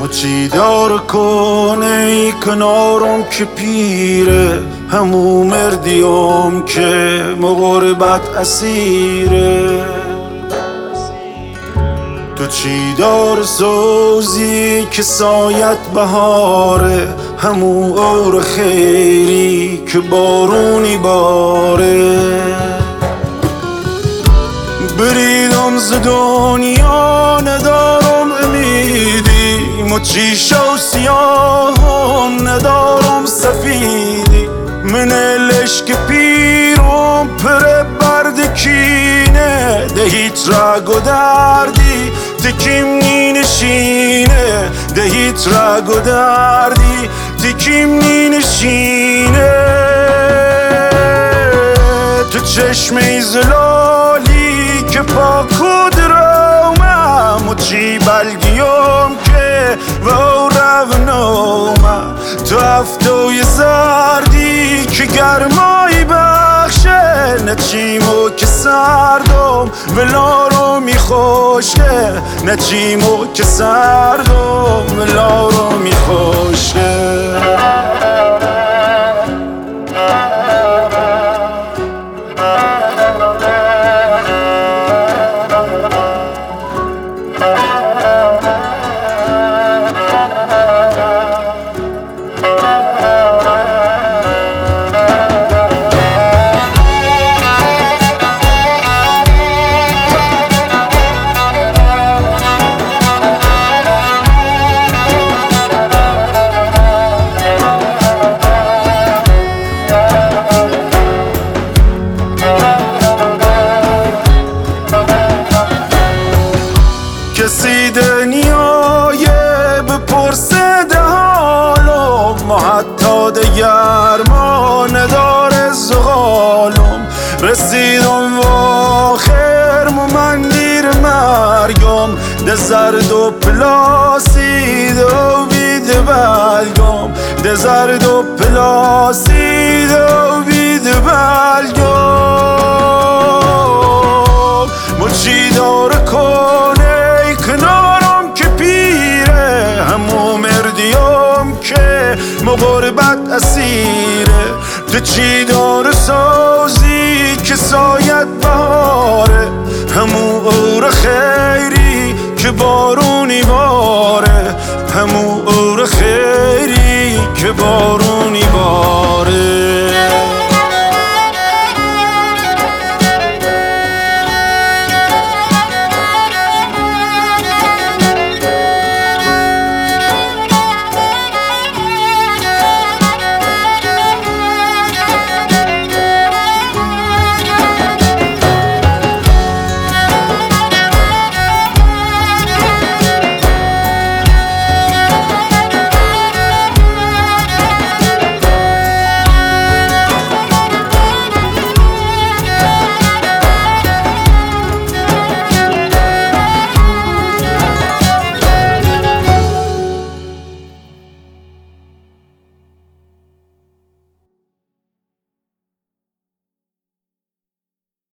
چی دار کنه ای کنارم که پیره، همون مردیم که مغربت اسیره. تو چی دار سوزی که سایت بهاره، همون اور خیری که بارونی باره. بریدم ز دنیا ندارم امیدی، مچیشو سیاهم ندارم سفیدی. من لشک پیرم پر برد کینه، دهیت رگ و دردی تکیم نی نشینه. دهیت رگ و دردی تکیم نی نشینه. تو چشم زلالی که پاکود رومم، و چی بلگیم که و رونومم. تو هفتوی زردی که گرمایی بخشه، نچیمو که سردم ولارو میخوشه. نچیمو که سردم ولارو میخوشه. کسی دنیای بپرسه ده حالم، ما حتی دگر ما نداره زغالم. رسیدم و آخر من دیر مرگم، ده زرد و پلاسید و بید بلگم. ده زرد و پلاسید و بید بلگم. مچی داره کنه کنارم که پیره، همون مردیم که مغربت اسیره. تو چی